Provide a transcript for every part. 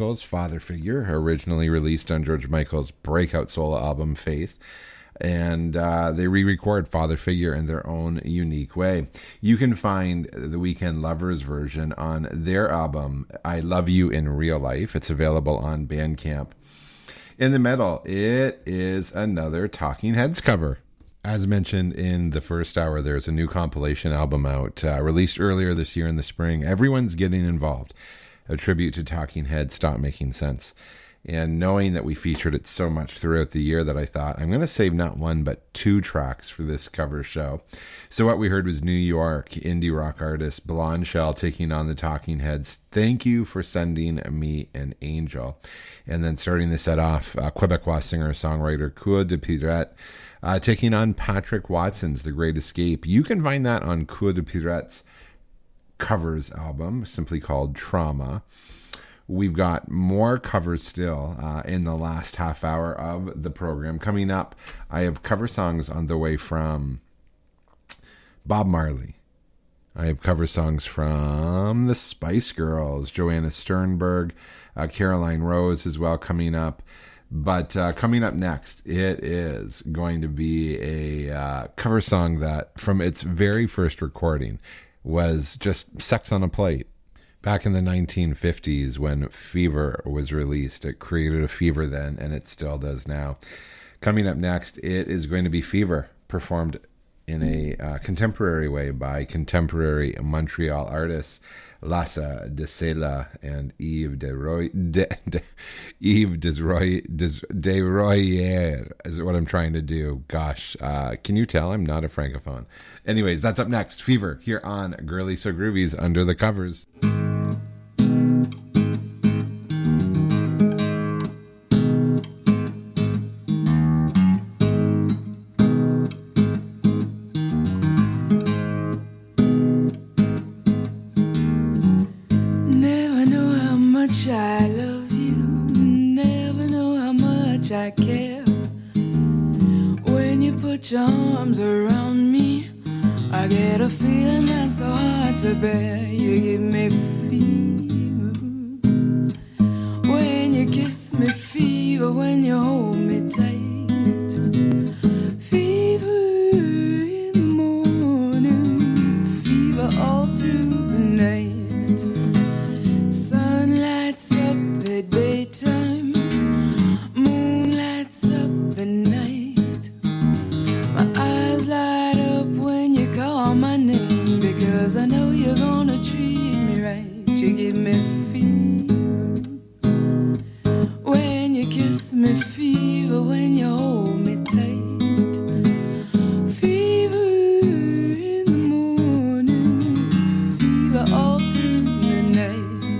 Michael's Father Figure, originally released on George Michael's breakout solo album Faith. And they re-record Father Figure in their own unique way. You can find the Weekend Lovers version on their album, I Love You in Real Life. It's available on Bandcamp. In the middle, it is another Talking Heads cover. As mentioned in the first hour, there's a new compilation album out, released earlier this year in the spring. Everyone's Getting Involved, a tribute to Talking Heads, Stop Making Sense. And knowing that we featured it so much throughout the year that I thought, I'm going to save not one, but two tracks for this cover show. So what we heard was New York indie rock artist Blonde Shell taking on the Talking Heads, Thank You for Sending Me an Angel. And then starting the set off, Quebecois singer-songwriter Cour de Pirate taking on Patrick Watson's The Great Escape. You can find that on Cour de Pirate's covers album, simply called Trauma. We've got more covers still in the last half hour of the program. Coming up, I have cover songs on the way from Bob Marley. I have cover songs from the Spice Girls, Joanna Sternberg, Caroline Rose as well coming up. But coming up next, it is going to be a cover song that from its very first recording was just Sex on a Plate. Back in the 1950s when Fever was released, it created a fever then, and it still does now. Coming up next, it is going to be Fever, performed in a contemporary way by contemporary Montreal artists Lassa de Sela and Yves Desroyer is what I'm trying to do. Gosh, can you tell I'm not a francophone? Anyways, that's up next. Fever here on Girly So Groovy's Under the Covers. I love you, never know how much I care. When you put your arms around me, I get a feeling that's so hard to bear. You give me fever when you kiss me, fever when you hold me tight. Fever in the morning, fever all through the night. At daytime, moon lights up at night. My eyes light up when you call my name, because I know you're gonna treat me right. You give me fever when you kiss me, fever when you hold me tight. Fever in the morning, fever all through the night.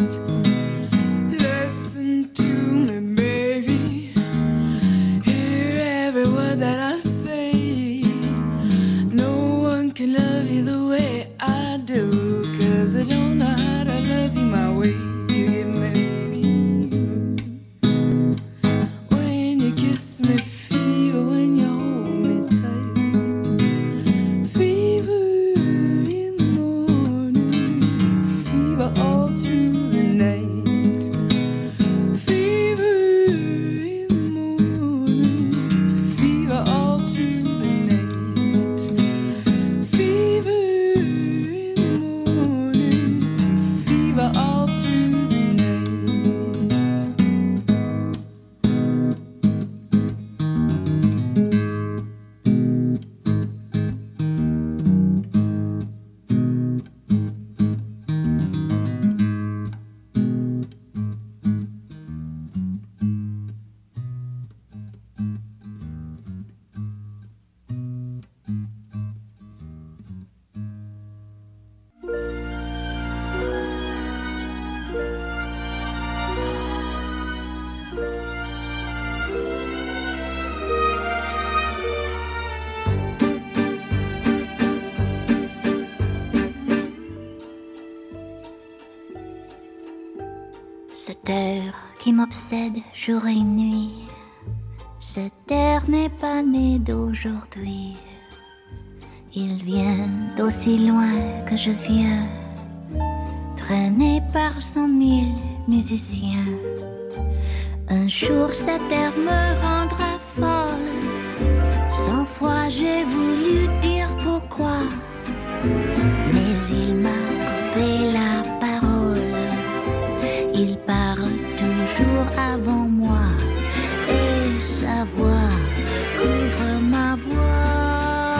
That I say, no one can love you the way I do, 'cause I don't know how to love you my way. You give me fever when you kiss me, fever when you hold me tight. Fever in the morning, fever all through the night. Cette heure qui m'obsède jour et nuit, cette heure n'est pas née d'aujourd'hui. Ils viennent d'aussi loin que je viens, traînés par 100 000 musiciens. Un jour cette terre me rendra folle. 100 fois j'ai voulu dire pourquoi, mais il m'a coupé la parole. Il parle toujours avant moi et sa voix couvre ma voix.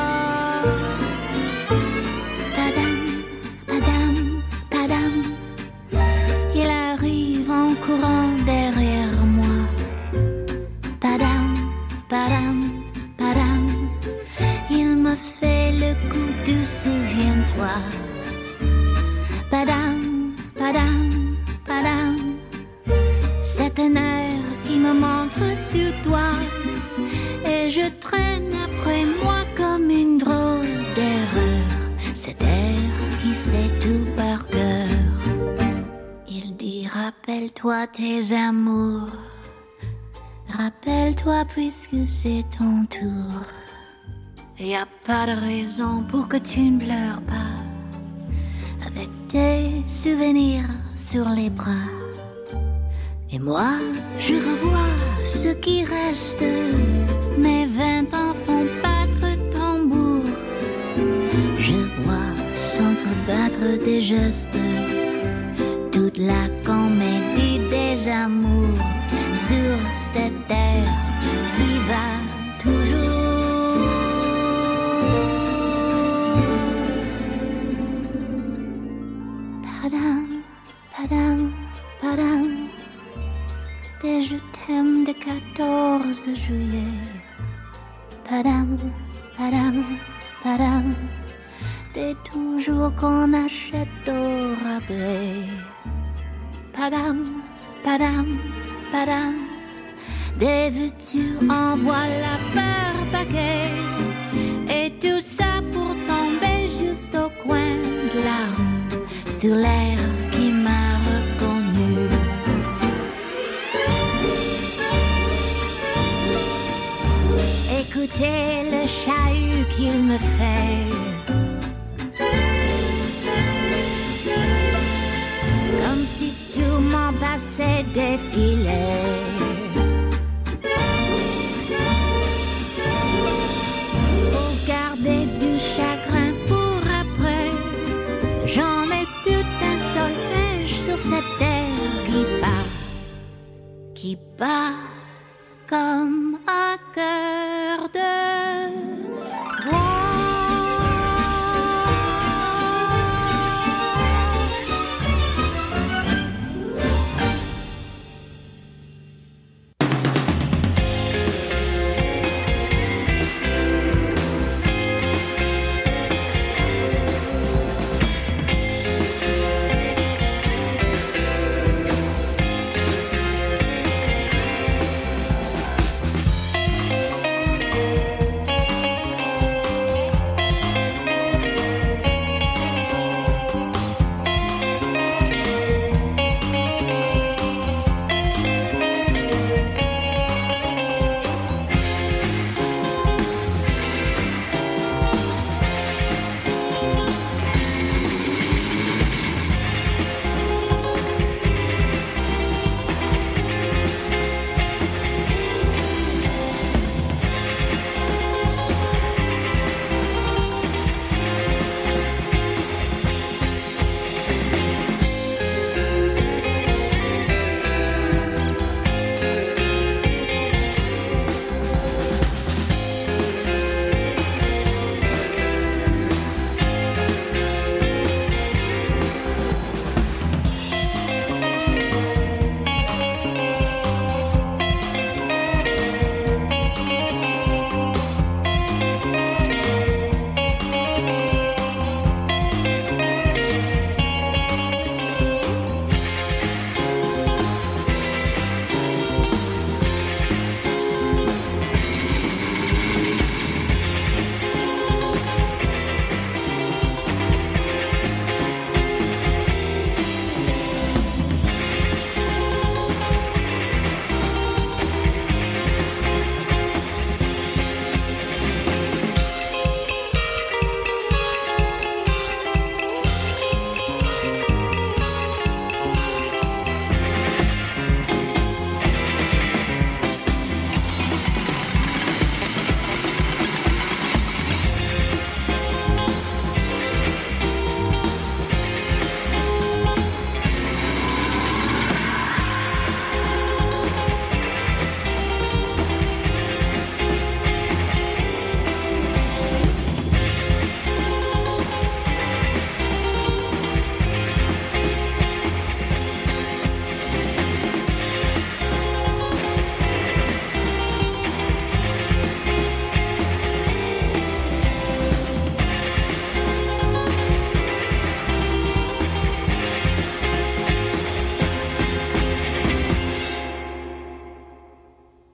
Padam, padam, padam. Il arrive en courant derrière moi. Padam, padam, padam. Il me fait le coup de souviens-toi. Padam, padam, padam. C'est un air qui me montre du doigt et je traîne après moi comme une drôle d'erreur. Cet air qui sait tout par cœur. Il dit rappelle-toi tes amours. Rappelle-toi puisque c'est ton tour. Y a pas de raison pour que tu ne pleures pas. Avec tes souvenirs sur les bras. Et moi, je revois ce qui reste. Mes 20 ans font battre tambour. Je vois s'entrebattre des gestes. Toute la comédie des amours sur cette terre qui va toujours. Padam, padam, padam. Des je t'aime de 14 juillet. Padam, padam, padam. Des toujours qu'on achète au rabais. Padam, padam, padam. Des veux-tu en voilà par paquet. Et tout ça pour tomber juste au coin de la rue. Sur l'air qui m'a reconnu. Écoutez le chahut qu'il me fait. Comme si tout mon passé défilait. Faut garder du chagrin pour après. J'en ai tout un solfège sur cette terre qui bat comme un cœur de bois.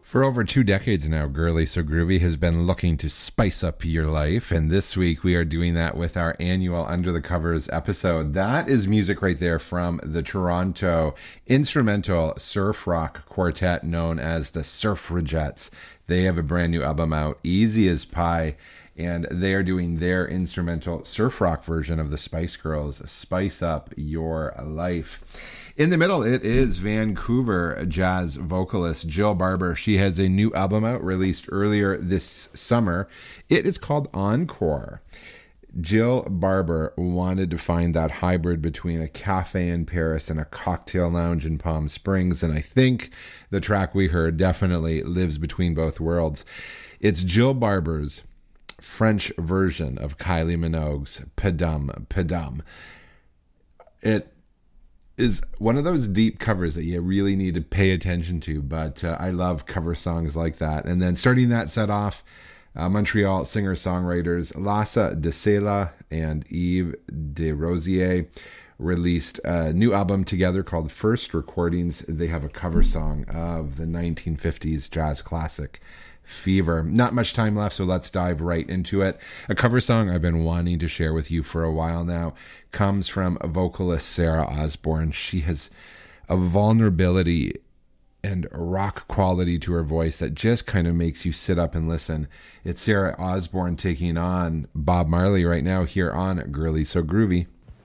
For over 2 decades now, Girly So Groovy has been looking to spice up your life, and this week we are doing that with our annual Under the Covers episode. That is music right there from the Toronto instrumental surf rock quartet known as the Surfragettes. They have a brand new album out, Easy as Pie, and they are doing their instrumental surf rock version of the Spice Girls' Spice Up Your Life. In the middle, it is Vancouver jazz vocalist Jill Barber. She has a new album out released earlier this summer. It is called Encore. Jill Barber wanted to find that hybrid between a cafe in Paris and a cocktail lounge in Palm Springs, and I think the track we heard definitely lives between both worlds. It's Jill Barber's French version of Kylie Minogue's Padum Padum. It is one of those deep covers that you really need to pay attention to, but I love cover songs like that. And then starting that set off, Montreal singer-songwriters Lassa De Sela and Yves Desrosiers released a new album together called First Recordings. They have a cover song of the 1950s jazz classic Fever. Not much time left, so let's dive right into it. A cover song I've been wanting to share with you for a while now comes from vocalist Sarah Osborne. She has a vulnerability and a rock quality to her voice that just kind of makes you sit up and listen. It's Sarah Osborne taking on Bob Marley right now here on Girly So Groovy.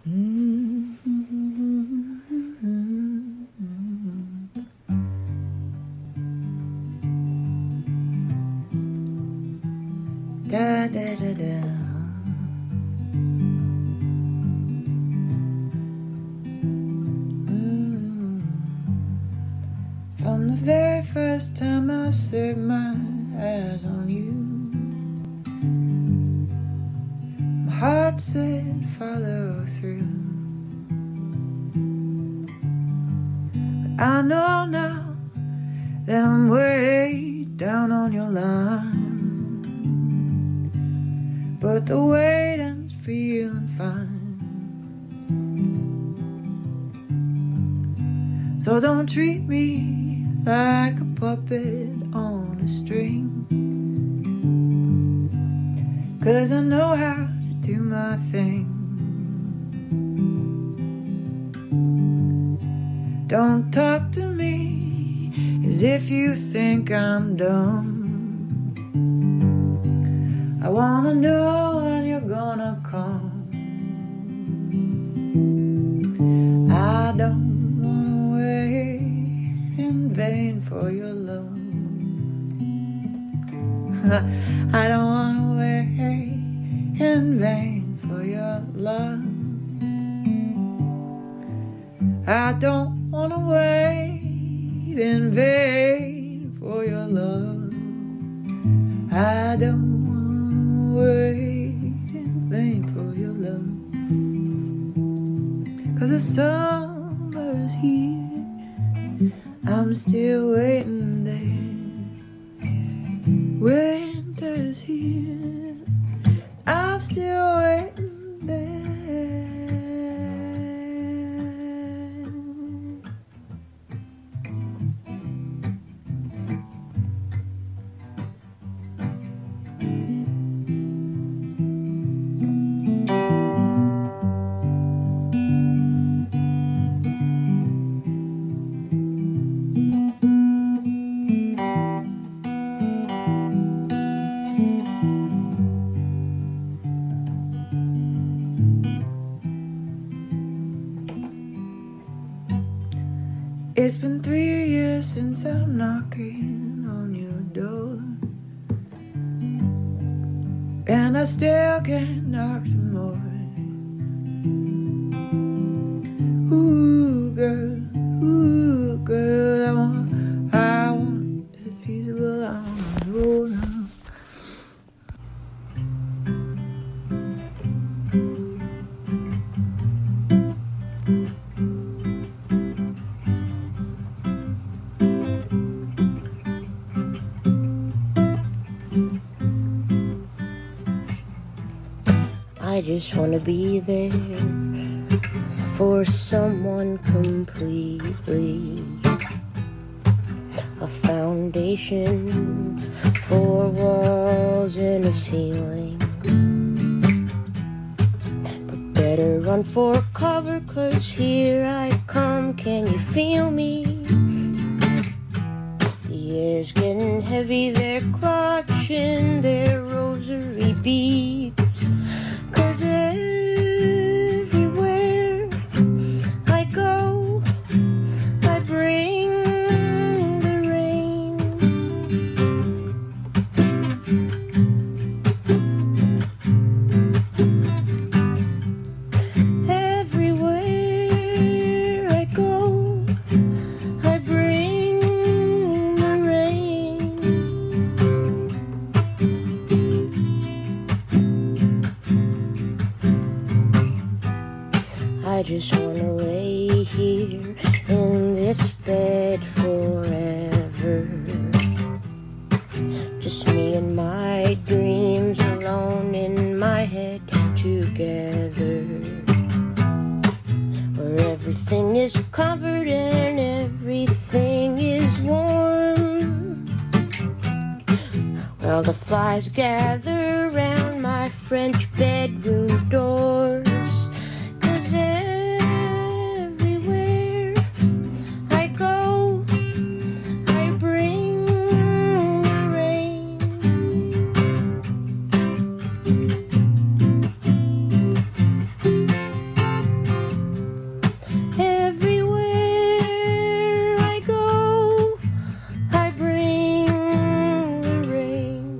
Da da da da. From the very first time I set my eyes on you, my heart said follow through. But I know now that I'm way down on your line, but the waiting's feeling fine. So don't treat me like a puppet on a string, 'cause I know how to do my thing. Don't talk to me as if you think I'm dumb. I wanna know when you're gonna come. I don't wanna wait in vain for your love. I don't wanna wait in vain for your love. I don't wanna wait in vain for your love. I don't wait in vain for your love. 'Cause the summer's here, I'm still waiting there. Winter's here, I'm still waiting there. It's been 3 years since I'm knocking on your door, and I still can't knock some more. Ooh, girl, I want this peaceable, I want to roll down. I just wanna be there for someone completely. I found foundation, 4 walls and a ceiling. But better run for cover, 'cause here I come, can you feel me? The air's getting heavy, they're clutching their rosary beads, 'cause everywhere I go, I bring the rain. Everywhere I go, I bring the rain. I just wanna lay here in this bed forever. Just me and my dreams alone in my head together. Where everything is covered and everything is warm. While the flies gather round my French bedroom doors. 'Cause everywhere I go, I bring the rain. Everywhere I go, I bring the rain.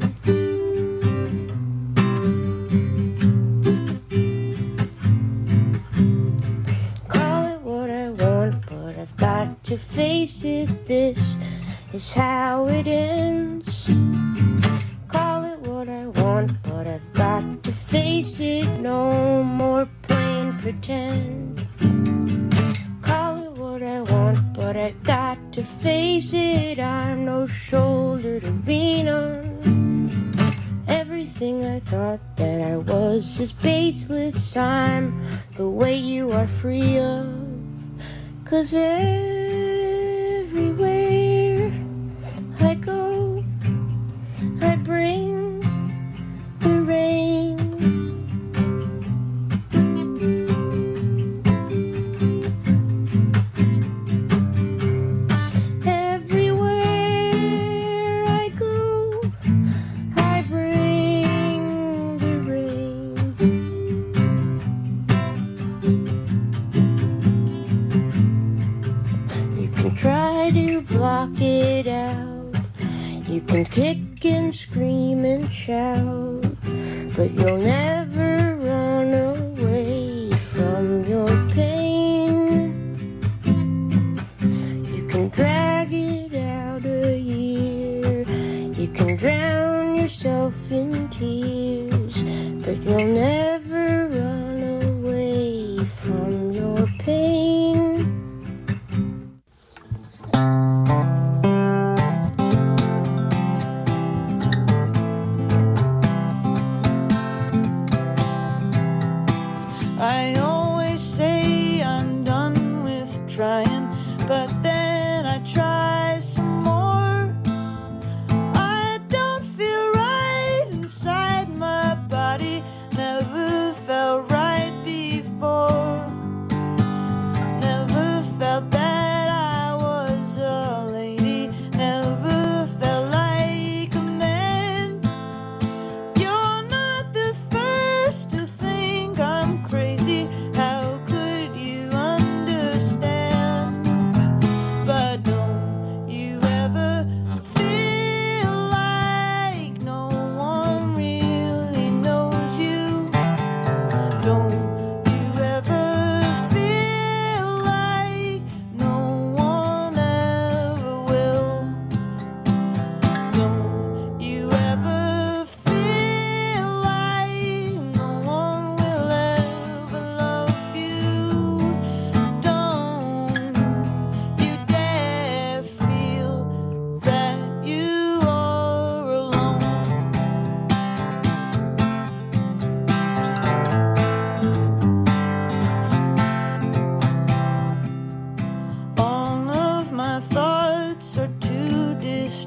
Call it what I want, but I've got to face it, this is how it ends. Call it what I want, but I've got to face it, no more playing pretend. Call it what I want, but I got to face it, I'm no shoulder to lean on. Everything I thought that I was is baseless, I'm the way you are free of. 'Cause everywhere I go, I bring the rain. Everywhere I go, I bring the rain. You can try to block it out, you can kick and scream and shout, but you'll never run away from your pain. You can drag it out a year, you can drown yourself in tears, but you'll never run away from your pain. I always say I'm done with trying, but then I try some more. I don't feel right inside my body, never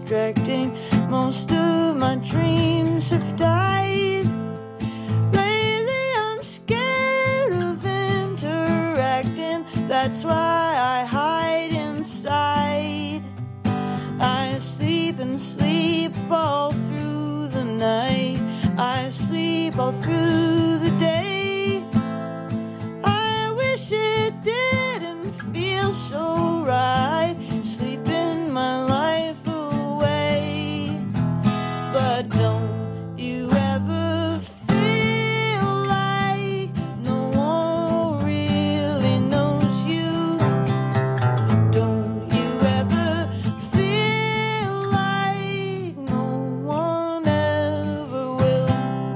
distracting. Most of my dreams have died. Lately I'm scared of interacting. That's why I hide inside. I sleep and sleep all through the night. I sleep all through the day. I wish it didn't feel so right, sleeping my life away. But don't you ever feel like no one really knows you? Don't you ever feel like no one ever will?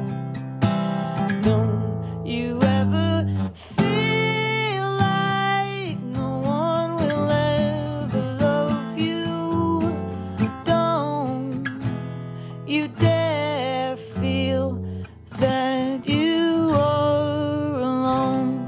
Don't you ever feel like no one will ever love you? Don't you dare feel that you are alone.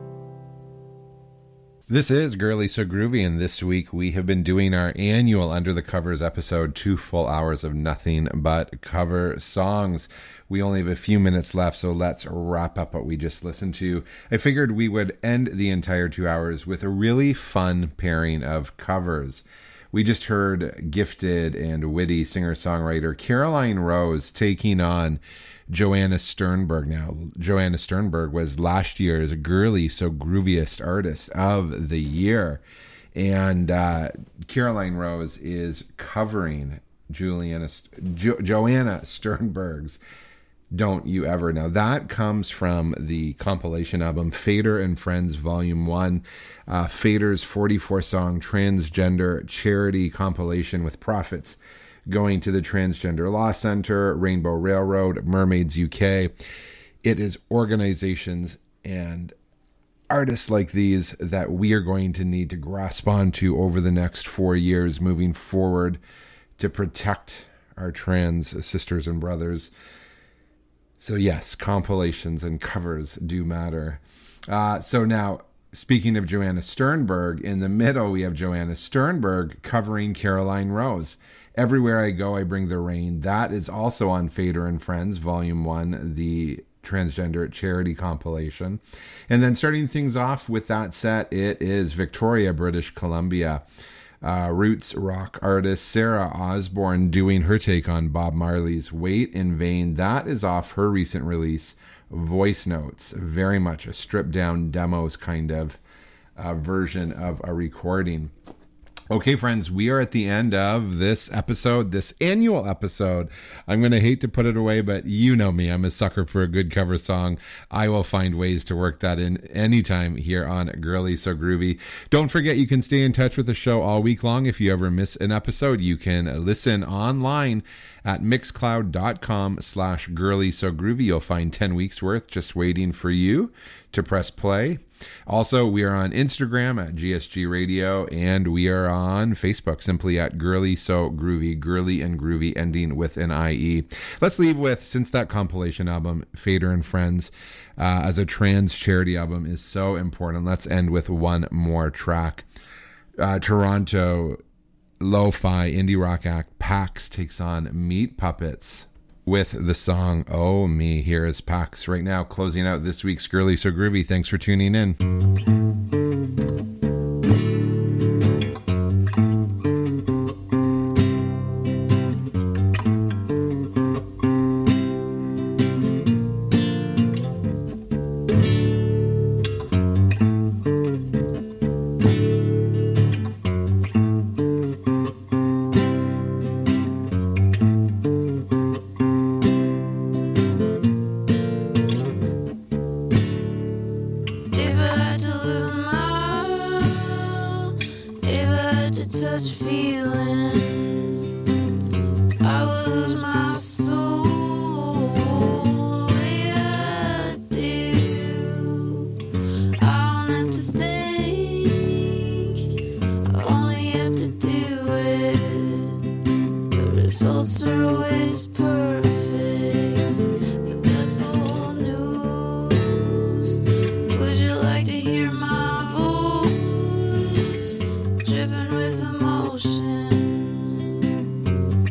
This is Girly So Groovy, and this week we have been doing our annual Under the Covers episode, 2 full hours of nothing but cover songs. We only have a few minutes left, so let's wrap up what we just listened to. I figured we would end the entire 2 hours with a really fun pairing of covers. We just heard gifted and witty singer-songwriter Caroline Rose taking on Joanna Sternberg. Now, Joanna Sternberg was last year's Girly So Grooviest Artist of the Year. And Caroline Rose is covering Joanna Sternberg's Don't You Ever. Now, that comes from the compilation album Fader and Friends Volume 1, Fader's 44-song transgender charity compilation with profits going to the Transgender Law Center, Rainbow Railroad, Mermaids UK. It is organizations and artists like these that we are going to need to grasp onto over the next 4 years moving forward to protect our trans sisters and brothers. So yes, compilations and covers do matter. So now, speaking of Joanna Sternberg, in the middle we have Joanna Sternberg covering Caroline Rose. Everywhere I Go, I Bring the Rain. That is also on Fader and Friends, Volume 1, the transgender charity compilation. And then starting things off with that set, it is Victoria, British Columbia. Roots rock artist Sarah Osborne doing her take on Bob Marley's Wait in Vain. That is off her recent release, Voice Notes. Very much a stripped down demos kind of version of a recording. Okay, friends, we are at the end of this episode, this annual episode. I'm going to hate to put it away, but you know me. I'm a sucker for a good cover song. I will find ways to work that in anytime here on Girly So Groovy. Don't forget, you can stay in touch with the show all week long. If you ever miss an episode, you can listen online at mixcloud.com/girlysogroovy. You'll find 10 weeks worth just waiting for you to press play. Also, we are on Instagram at GSG Radio, and we are on Facebook simply at Girly So Groovy, Girly and Groovy ending with an IE. Let's leave with, since that compilation album, Fader and Friends, as a trans charity album is so important, let's end with one more track. Toronto lo-fi indie rock act Pax takes on Meat Puppets with the song Oh Me. Here is Pax right now, closing out this week's Girly So Groovy. Thanks for tuning in. Dripping with emotion.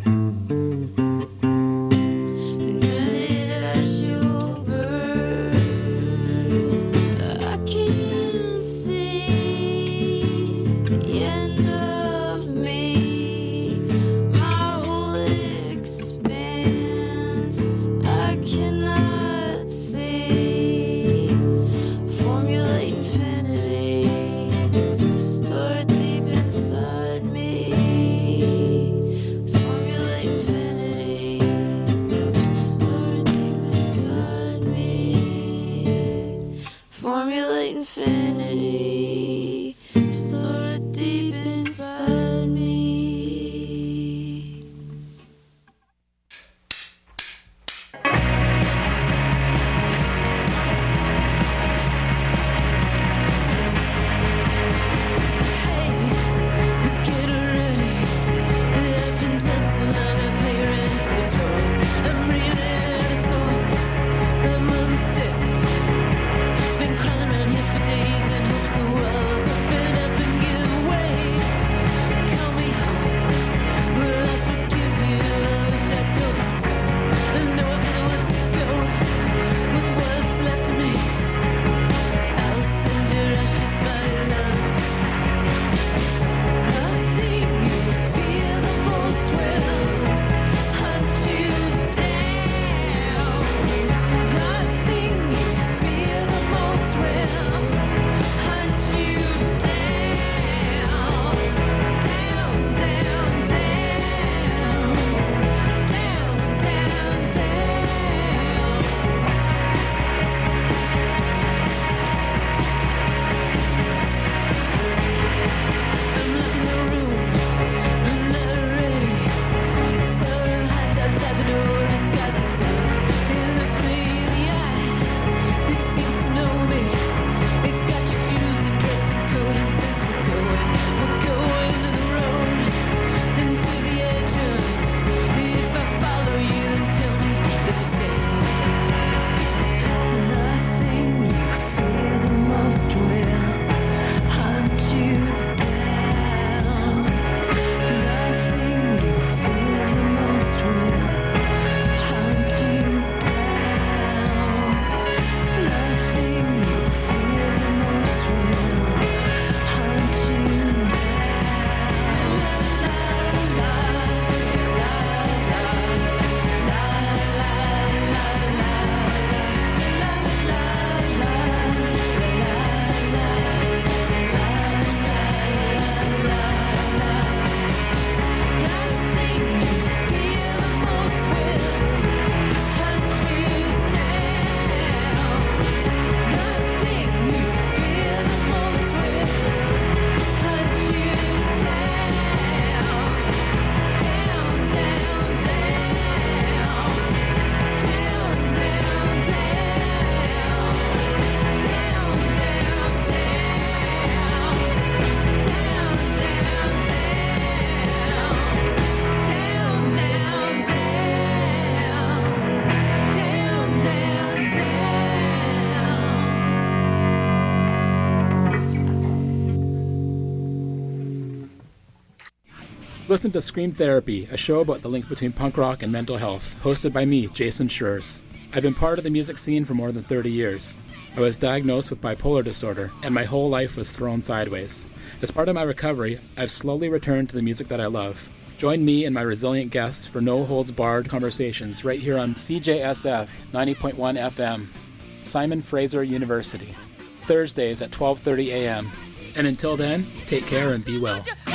Listen to Scream Therapy, a show about the link between punk rock and mental health, hosted by me, Jason Schurz. I've been part of the music scene for more than 30 years. I was diagnosed with bipolar disorder, and my whole life was thrown sideways. As part of my recovery, I've slowly returned to the music that I love. Join me and my resilient guests for no-holds-barred conversations right here on CJSF 90.1 FM, Simon Fraser University, Thursdays at 12:30 a.m. And until then, take care and be well.